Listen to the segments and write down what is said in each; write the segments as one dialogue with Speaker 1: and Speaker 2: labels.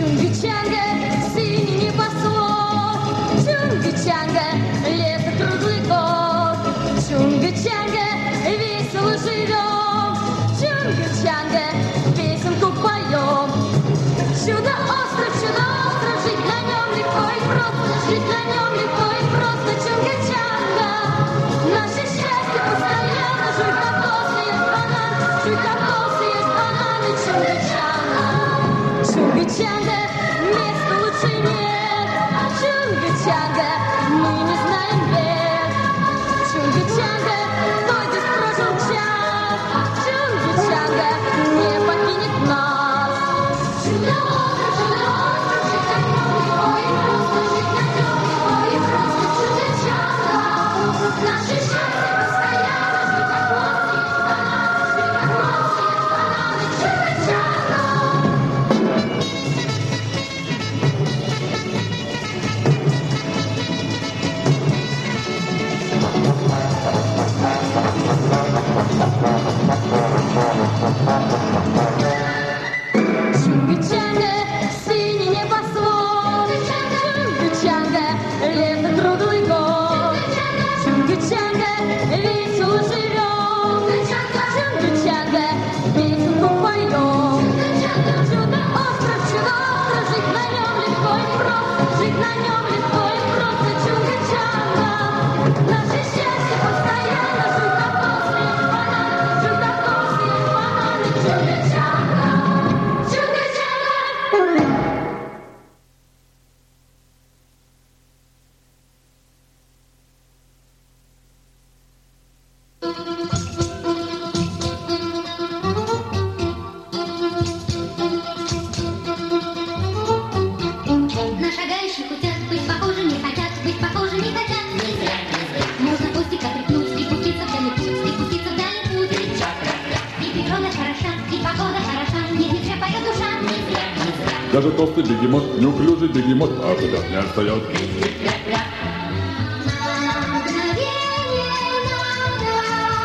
Speaker 1: Чунгачанга, синий небосвод, Чунгачанга, лето круглый год. Чунгачанга, весело живем, Чунгачанга, песенку поем. Чудо-остров, жить на нем легко и просто, жить на нем легко и просто. Чунгачанга, наше счастье постоянно, жуй кокосы, есть банан, жуй кокосы, есть бананы. Чунгачанга, Чунгачанга, места лучше нет. Чунгачанга, мы не знаем бед. Чунгачанга, кто здесь прожил час, Чунгачанга не покинет нас. Чудо-остров, жить на нем легко и просто, Чунгачанга, наше счастье постоянно, жуй кокосы, есть бананы, жуй кокосы, есть бананы. Чунгачанга. Чунгачанга, синий небосвод, Чунгачанга, лето круглый год. Чунгачанга, весело живем, Чунгачанга, песенку поем. Чудо-остров, жить на нем легко и просто, жить на нем легко и просто. Чунгачанга, наше счастье постоянно, жуй кокосы, есть бананы, жуй кокосы, есть бананы. Чунгачанга, Чунгачанга.
Speaker 2: На шагающих хотят быть похожи, не хотят быть похожи, не хотят. Можно кустика тряхнуть и пуститься в дальний путь, и пуститься в дальний путь. И природа хороша, и погода хороша, не зря поет душа.
Speaker 3: Даже толстый бегемот, неуклюжий бегемот, ожидать не отстает.
Speaker 2: На мгновение надо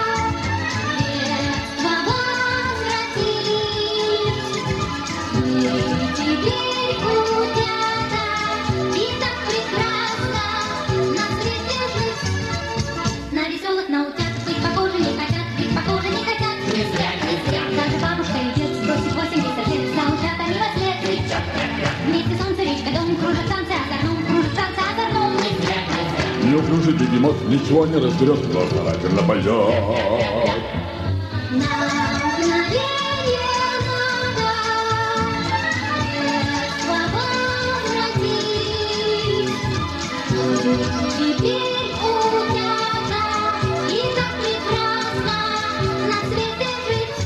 Speaker 2: детство возвратить. Мы теперь утята, и так прекрасно на свете жить. На веселых, на утят быть похожи не хотят, быть похожи не хотят. Не зря. Даже бабушка и дед сбросит 80 лет за утятами во след. Вместе солнце, речка, дом, кружат танцы озорном, кружат танцы озорном. Не зря.
Speaker 3: Неуклюжий бегемот ничего не разберет, но старательно поет.
Speaker 2: На мгновение надо детство возвратить. Теперь утята, и так прекрасно на свете жить.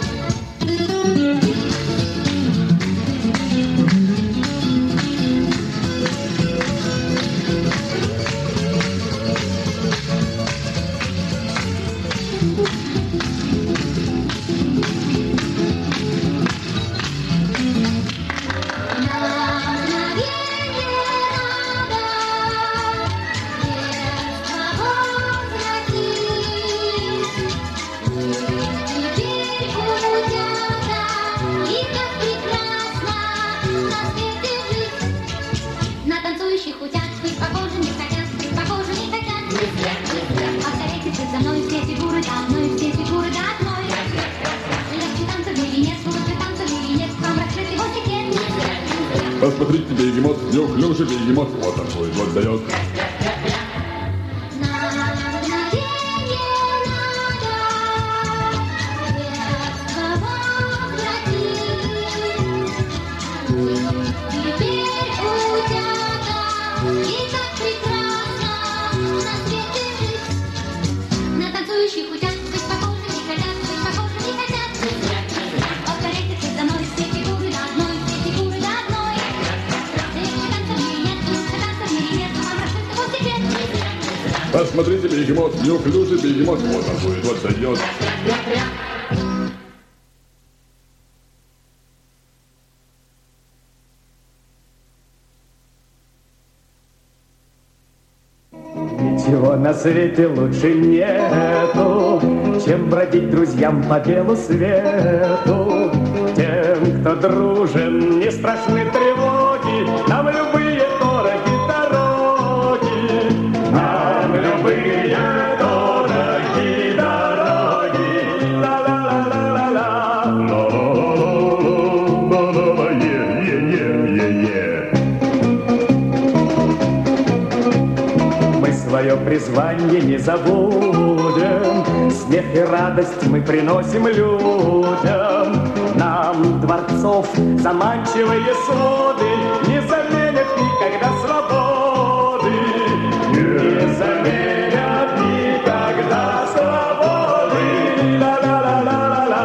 Speaker 3: Посмотрите, бегемот, неуклюжий бегемот, вот такой вот дает. Посмотрите, бегемот, неуклюжий бегемот, вот такой вот дает.
Speaker 4: Ничего на свете лучше нету, чем бродить друзьям по белу свету. Тем, кто дружен не с страшны тревоги, нам любые дороги дороги. Нам любые дороги дороги. Ла-ла-ла-ла-ла-ла. Мы свое призвание не забудем, смех и радость мы приносим людям. Нам дворцов заманчивые своды не заменят никогда свободы. Не заменят никогда свободы. Ла-ла-ла-ла-ла-ла.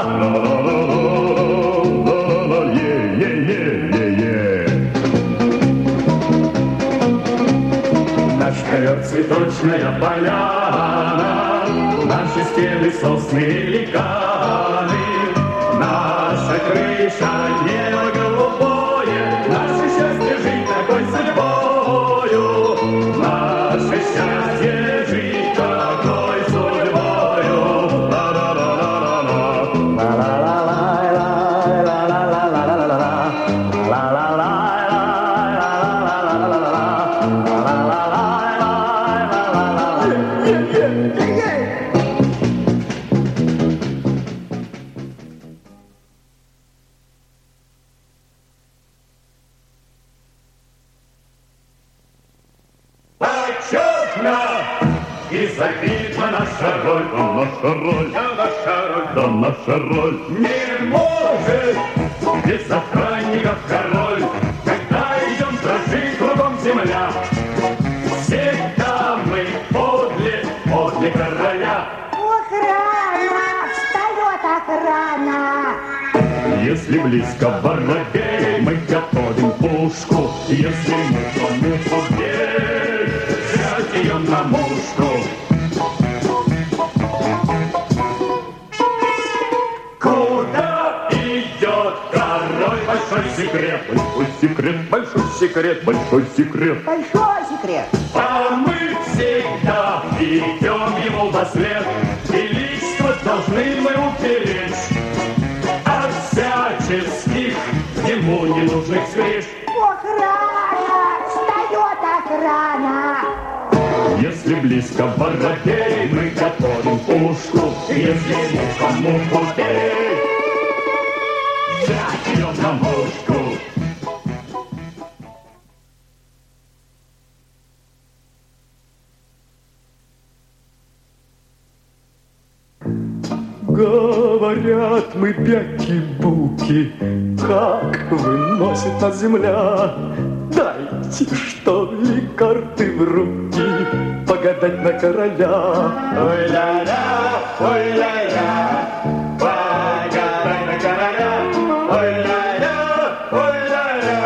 Speaker 4: Наш ковер цветочная поляна, наши стены сосны великаны. Наша крыша, небо голубое, наше счастье жить такой судьбою. Наше счастье жить такой судьбою. Ла-ла-ла-ла-ла-ла. Ла-ла-ла-ла-ла-ла-ла-ла-ла-ла. И забита наша роль, да наша роль не может без охранников король. Когда идем дрожить кругом земля, всегда мы подле короля.
Speaker 5: Охрана! Встает охрана!
Speaker 4: Если близко воробей, мы готовим пушку. Если муху бей, взять ее на мушку. Куда идет король? Большой секрет, большой секрет, большой секрет, большой секрет.
Speaker 5: Большой секрет!
Speaker 4: А мы всегда идем ему вослед, величество должны мы упереть от всяческих ему ненужных встреч.
Speaker 5: Охрана! Встает охрана!
Speaker 4: Если близко воробей, мы готовим пушку. Если муху бей, взять ее на мушку. Говорят, мы пяки-буки, как выносит нас земля. Дайте, что ли, карты в руки, погадать на короля. Ой-ля-ля, ой-ля-ля, погадай на короля. Ой-ля-ля, ой-ля-ля,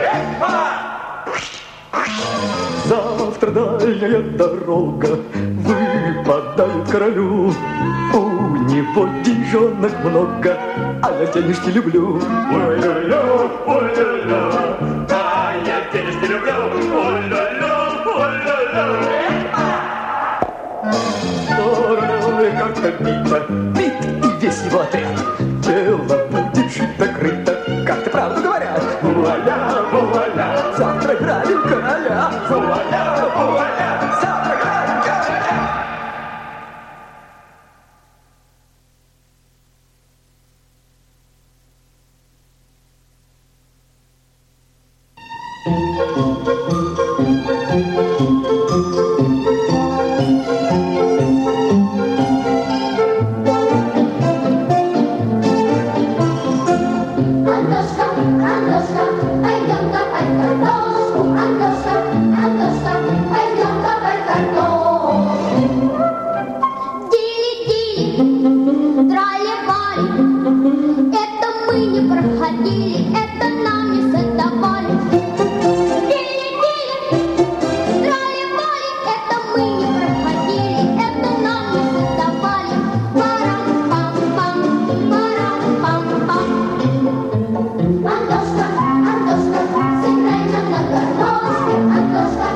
Speaker 4: завтра дальняя дорога выпадает королю. У него деньжонок много, а я денежки люблю. Ой-ля-ля, ой-ля-ля, да, я денежки люблю. Ой-ля-ля, ой-ля-ля. Стороной как-то бит и весь его отряд. Дело будет шито-крыто, как-то правду говорят. Вуаля, вуаля, завтра грабим короля. Вуаля, вуаля, завтра грабим короля.
Speaker 1: Антошка, Антошка, пойдем копать картошку. Антошка, Антошка, пойдем копать картошку.
Speaker 2: Тили-тили, трали-вали, это мы не проходили, это нам не задавали. Тили-тили, трали-вали, это мы не проходили, это нам не задавали. Парам-пам-пам, парам-пам-пам.
Speaker 1: Антошка, Антошка, сыграй нам на картошке. Антошка,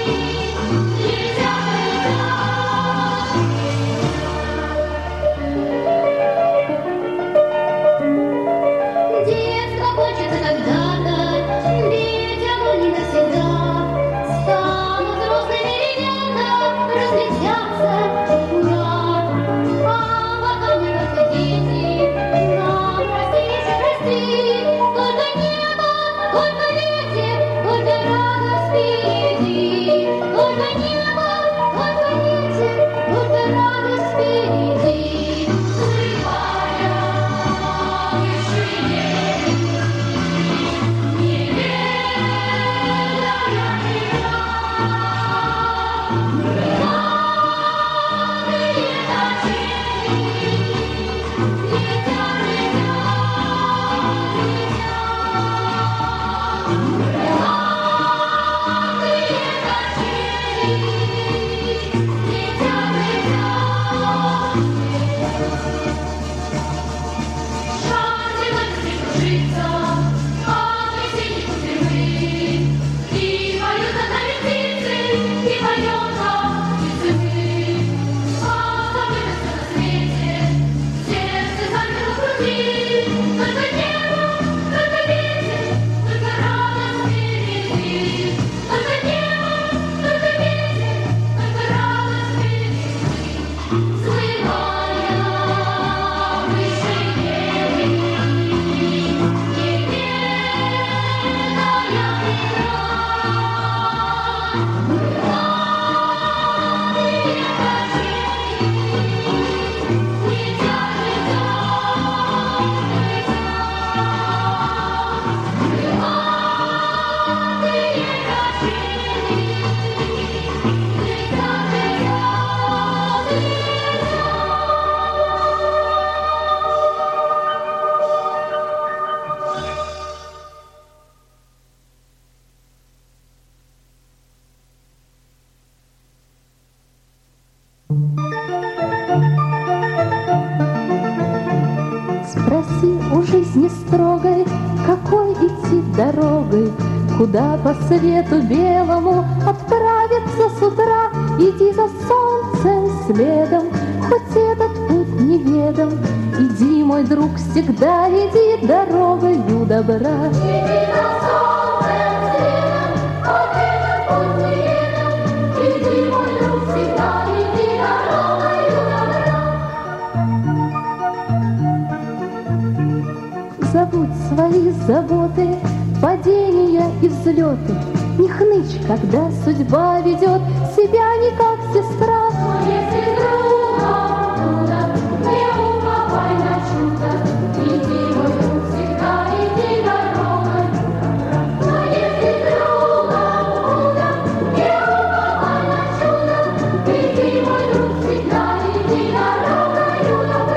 Speaker 2: Детство кончится когда-то, детям не навсегда. Станут взрослыми ребята, разлетятся, ура! А пока мы только дети, нам прости, только небо, только ветер, только радость впереди. Только небо, только ветер, только радость впереди. Слыхая вышине,
Speaker 6: Спроси у жизни строгой, какой идти дорогой, куда по свету белому отправиться с утра. Иди за солнцем следом, хоть этот путь неведом. Иди, мой друг, всегда иди дорогою добра.
Speaker 2: Иди за солнцем следом, хоть этот путь неведом. Иди, мой друг, всегда иди дорогою добра.
Speaker 6: Забудь свои заботы, падения и взлеты. Не хнычь, когда судьба ведет себя не как сестра.
Speaker 2: Но если другом трудно, не уповай на чудо. Иди, мой друг, всегда иди дорогой добра. Но если другом трудно, не уповай на чудо. Иди, мой друг, всегда иди дорогою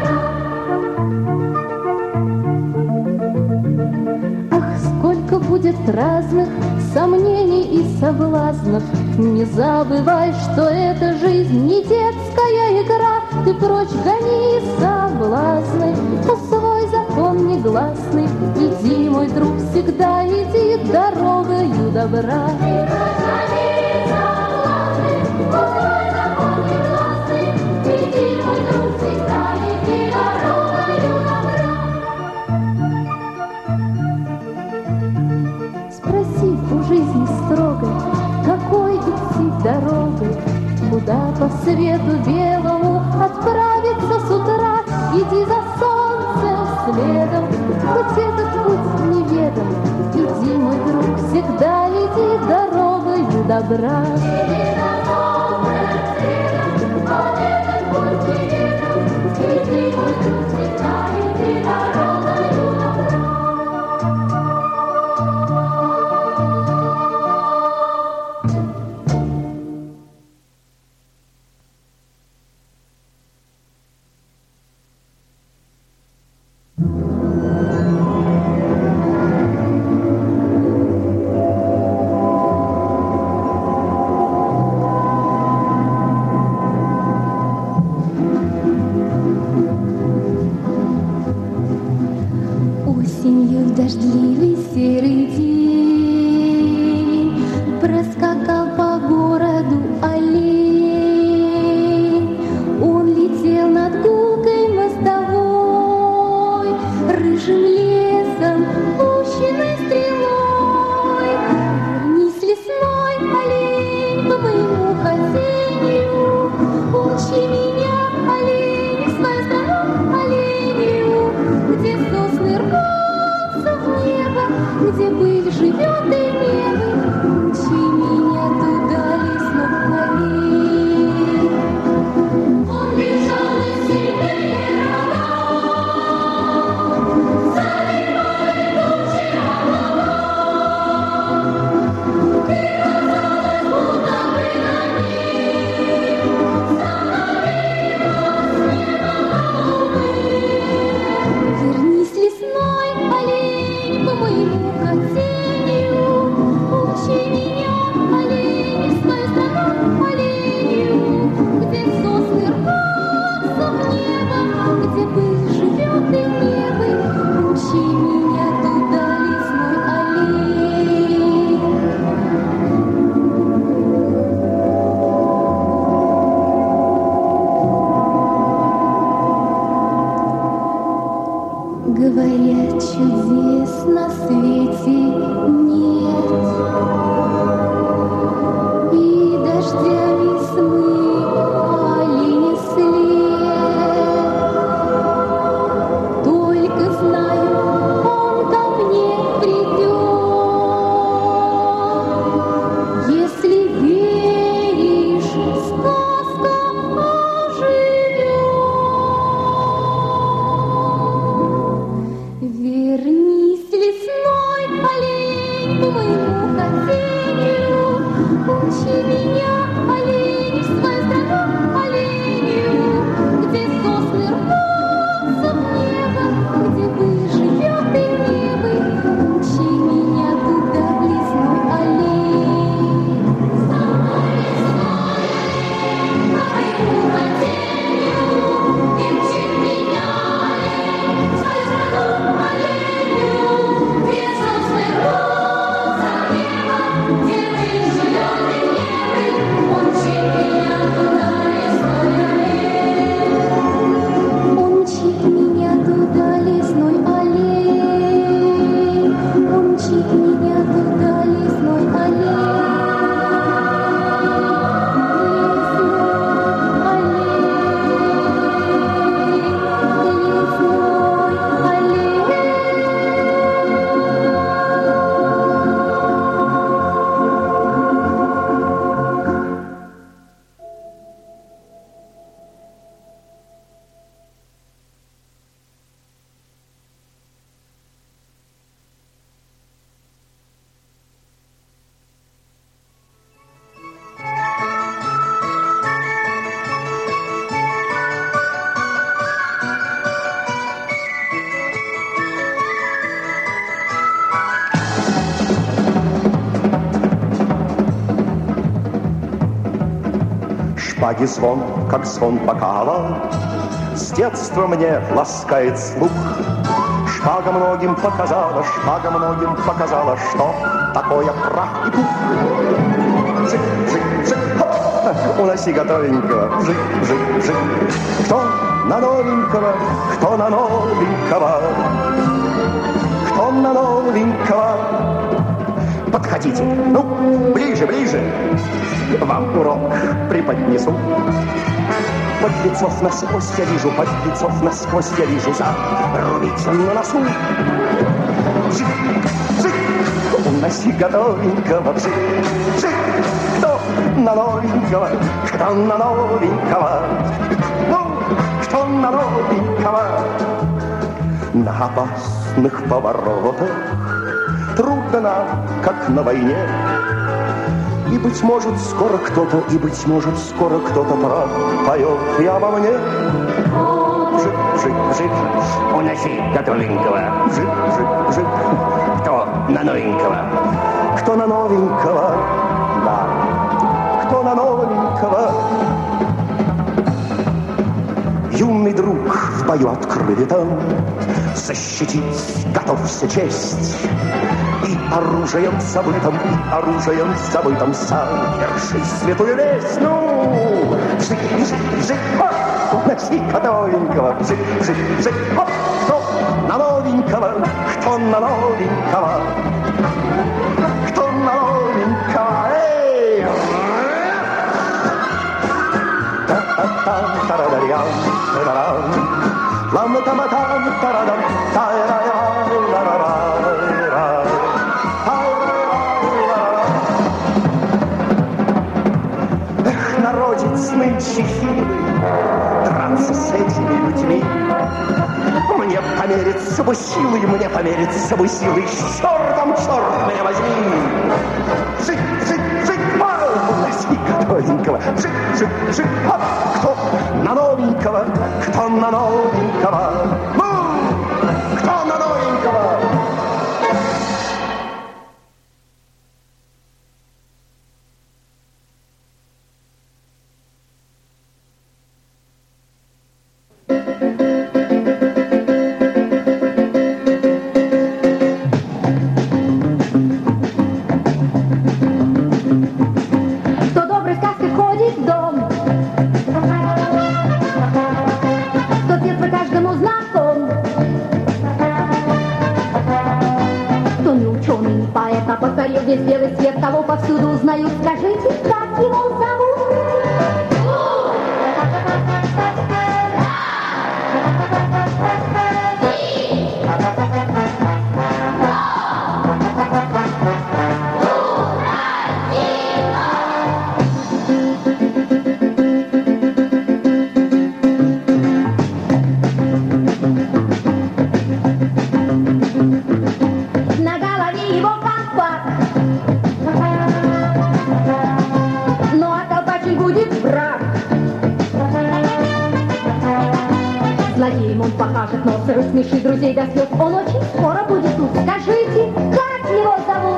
Speaker 2: добра.
Speaker 6: Ах, сколько будет разных сомнений и соблазнов. Не забывай, что эта жизнь не детская игра. Ты прочь гони соблазны, усвой закон негласный. Иди, мой друг, всегда иди дорогою добра. Спроси у жизни строгой, какой идти дорогой, куда по свету белому отправиться с утра. Иди за солнцем следом, хоть этот путь неведом. Иди, мой друг, всегда иди дорогою добра. Осенью в дождливый серый день проскакал по городу осенью. Учи меня, олень, в свою страну оленью, где сосны рвутся в небо, где быль живет и небо. Учи меня туда, лесной олень.
Speaker 1: Он бежал из сильнее рога, заливали тучи облака, и казалось, будто бы на них становилось небо голубым.
Speaker 6: Вернись, лесной олень, по моему хотению. Учи меня, олень, в свою страну оленью, где сосны рвутся в небо, где быль живет и небо. Учи меня туда, лесной олень. Говорят, чудес на свете нет, и дождями смыл оленя след. Только знаю, он ко мне придет, если веришь, сказка оживет. Вернись, лесной олень, по моему хотению. Учи меня, олень, в свою страну оленью, где сосны рвутся в небо, где быль живет и небо. Учи меня туда, лесной олень.
Speaker 1: По моему хотению, и учи меня, олень, в свою страну оленью, где сосны рвутся в небо, где быль живет и небо. Учи меня туда, лесной олень.
Speaker 6: Он мчит меня туда, лесной олень. Он мчит меня туда, лесной олень.
Speaker 4: Шпаги звон, как звон бокала, с детства мне ласкает слух. Шпага многим показала, что такое прах и пух. Жик, жик, жик, хоп, уноси готовенького, жик, жик, жик. Кто на новенького, кто на новенького, кто на новенького. Подходите, ну, ближе, ближе, вам урок преподнесу. Подлецов насквозь я вижу, подлецов насквозь я вижу, зарубить на носу. Жик, жик, уноси готовенького, жик, жик. Кто на новенького, кто на новенького, ну, кто на новенького. На опасных поворотах трудно нам, как на войне. И, быть может, скоро кто-то, и, быть может, скоро кто-то пропоет и обо мне. Жик, жик, жик, уноси готовенького. Жик, жик, жик, кто на новенького? Кто на новенького? Да, кто на новенького? Юный друг в бою открытом защитить готовься честь. И оружием забытым соверши святую весть. Ну, жик, жик, жик, хоп, уноси готовенького. Жик, жик, жик, хоп, кто на новенького, кто на новенького, кто на новенького. Эй! ла-ма-та-ма-там, тарадарям, тадарам. Ла-ма-та-ма-там, тарадам, та-ра-ра-ра-ра-ра-ра. Эх, народец нынче хилый, драться с этими людьми. Мне помериться бы силой, мне помериться бы силой. С чертом, черт меня возьми! Жик, жик, жик, пау! Носи-ка новенького. Жик, жик, жик, хоп! Кто на новенького? Кто на новенького? Ну! Кто на новенького?
Speaker 6: Весь белый свет, кого повсюду узнают, скажите, как его зовут? На голове его колпак. Ну а колпачный будет враг. Злодеем он покажет нос, рассмешит друзей до слез. Он очень скоро будет тут. Скажите, как его зовут?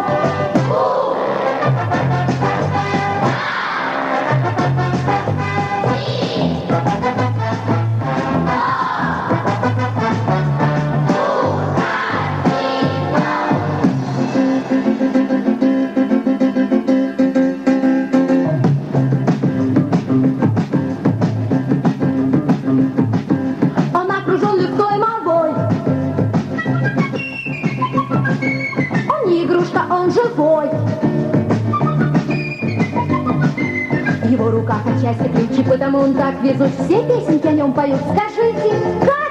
Speaker 6: Он окружен людской молвой. Он не игрушка, он живой. В его руках отчасти ключи, потому он так везут. Все песенки о нем поют. Скажите, как